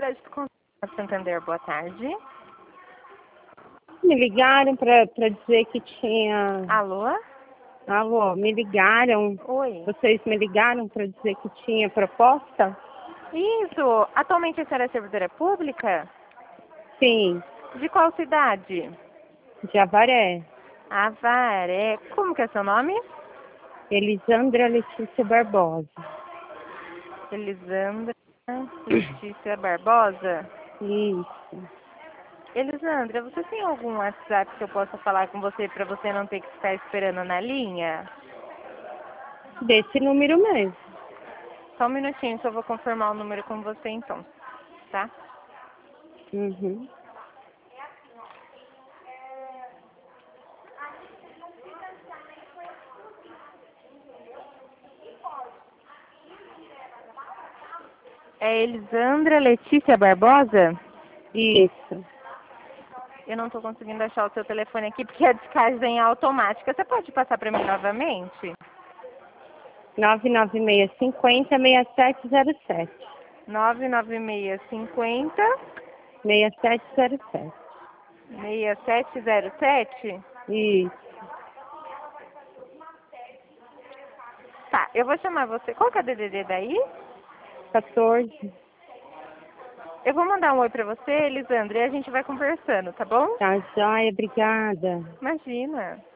Crédito com Santander, boa tarde. Me ligaram para dizer que tinha... Alô? Alô, me ligaram. Oi. Vocês me ligaram para dizer que tinha proposta? Isso. Atualmente a senhora é servidora pública? Sim, De qual cidade? de Avaré. Avaré. Como que é seu nome? Elisandra Letícia Barbosa. Elisandra Letícia Barbosa. Isso. Elisandra, você tem algum WhatsApp que eu possa falar com você para você não ter que ficar esperando na linha? Desse número mesmo. Só um minutinho que eu vou confirmar o número com você então, tá? Uhum. É Elisandra Letícia Barbosa? Isso. Eu não estou conseguindo achar o seu telefone aqui porque a descagem é automática. Você pode passar para mim novamente? 99650-6707. 99650 6707. 6707? Isso. Tá, eu vou chamar você. Qual que é a DDD daí? 14. Eu vou mandar um oi pra você, Elisandra, e a gente vai conversando, tá bom? Tá joia, obrigada. Imagina.